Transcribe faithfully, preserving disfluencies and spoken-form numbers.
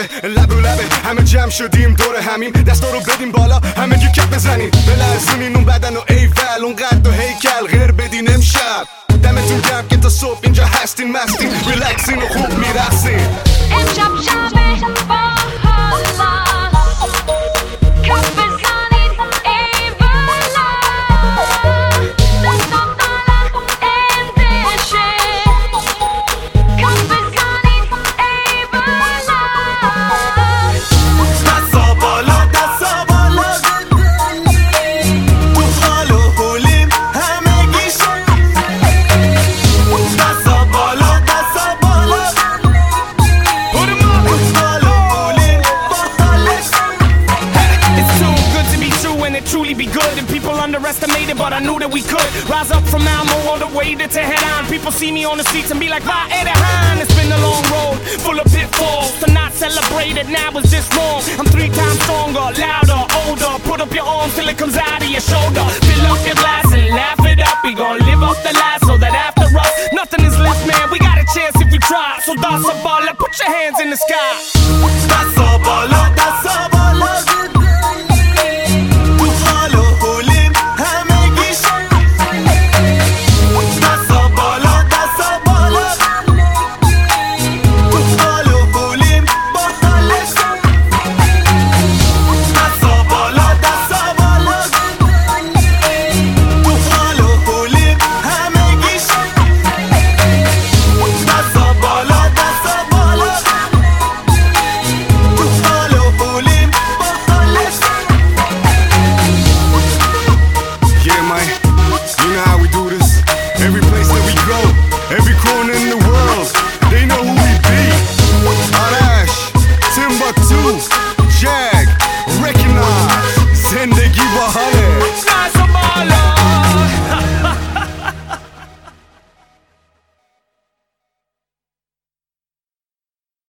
لبه لب و لبه همه جمع شدیم دور همیم، دستا رو بدیم بالا همه گی کپ بزنیم، بلرزونین اون بدن و ایول اون قد و هیکل غیر بدین امشب. دمتون گرم که تا صبح اینجا هستین مستین ریلکسین و خوب میرقصین. امشب شبه با حالا کف بزنید ای بالا دستم بالا اندشه کف بزنید ای بالا دستا بالا دستا بالا تو حال و حولیم همه گیشه دستا بالا دستا بالا truly be good and people underestimated, but I knew that we could rise up from Malmo all the way to Tehran. People see me on the streets and be like, "Va Edahan." It's been a long road full of pitfalls. To not celebrate it now is just wrong. I'm three times stronger, louder, older. Put up your arms till it comes out of your shoulder. Fill up your glass and laugh it up. We gon' live up the last so that after us nothing is left, man. We got a chance if we try. So that's a ball, put your hands in the sky. That's a ball, that's a ball. Every corner in the world, they know who we be. Arash, Timbuktu, Jag, recognize, Zendegi Bahane.